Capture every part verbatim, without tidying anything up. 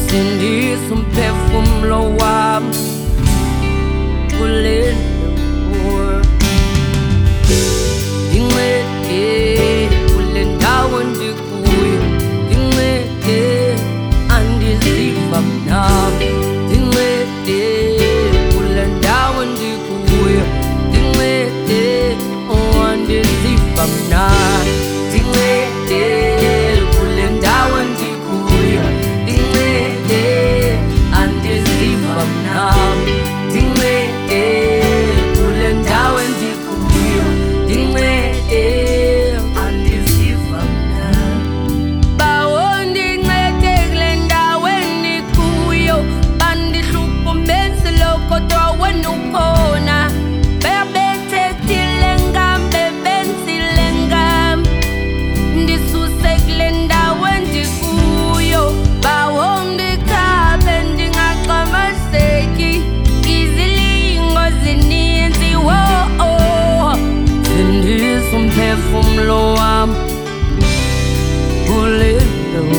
Sindisa umphefumulo wami kule ndawo, ndincede kule ndawo ndikuyo, ndincede andiziva mnandi, ndincede kule ndawo ndikuyo, ndincede oh andiziva mnandi, ndincede kule ndawo ndikuyo, ndincede andiziva mnandi, ndincede kule ndawo ndikuyo, ndincede andiziva mnandi. Bawo ndincede kule ndawo endikuyo, bandihlukumezile kodwa wena ukhona, bebethethile ngam, bebenzile ngam, ndisuse kule ndawo endikuyo. Bawo ndikhaphe ndingaxamazeki, izilingo zininzi wo oh. Sindisa umphefumulo wami kule ndawo,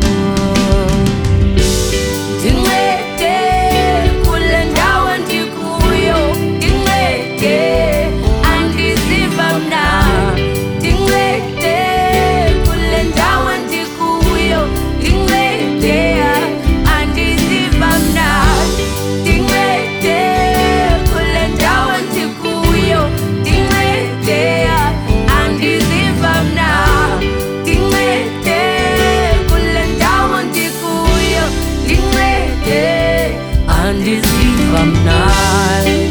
ndincede kule ndawo ndikuyo, ndincede andiziva mnandi, ndincede kule ndawo ndikuyo, ndincede andiziva mnandi, ndincede kule ndawo ndikuyo, ndincede andiziva mnandi, ndincede kule ndawo ndikuyo, ndincede andiziva mnandi.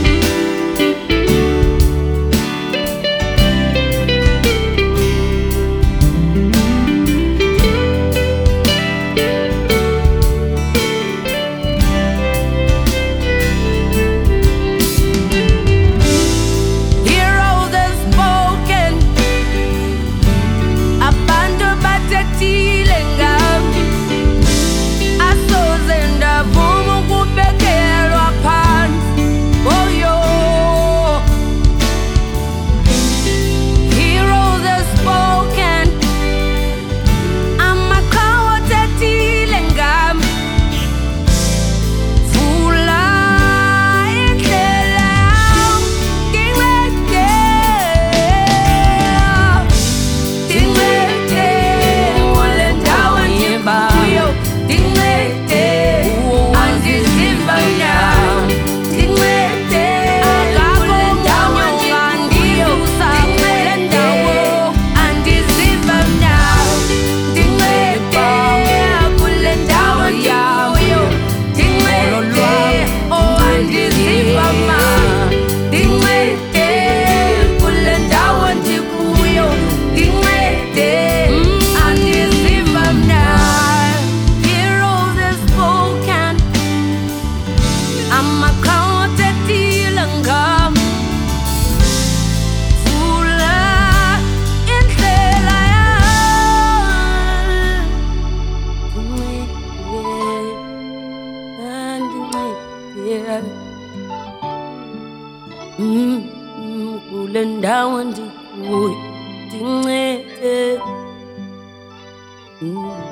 Heroes have spoken, abantu bathethile ngam, asoze ndavuma ukubekelwa phansi, oh yo. Heroes have spoken, amaqhawe athethile ngam, vula indlela yam, ndincede, ndincede kule ndawo ndikuyo, ndincede andiziva mnandi, ndincede kule ndawo ndikuyo, ndincede andiziva mnandi, ndincede kule ndawo ndikuyo, ndincede oh andiziva mnandi, ndincede kule ndawo ndikuyo, ndincede andiziva mnandi. Heroes have spoken, amaqhawe athethile ngam, vula indlela yam, ndincede, mm, mm, kule ndawo ndikuyo, ndincede, mm.